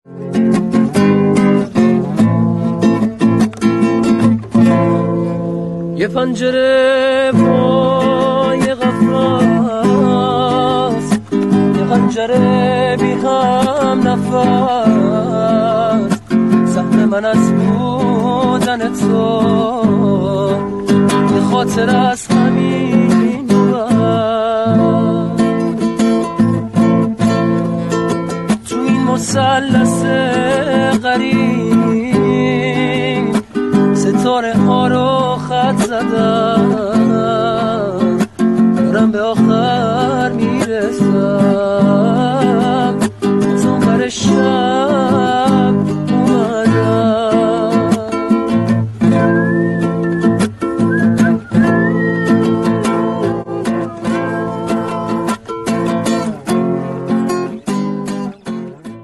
یه پنجره با یه قفص، یه پنجره بی هم نفس، سهم من از بودن تو یه خاطر از همین بود. تو این مثلث غریب ستاره ها رو خط زدم، دارم به آخر میرسم، از اون ور شب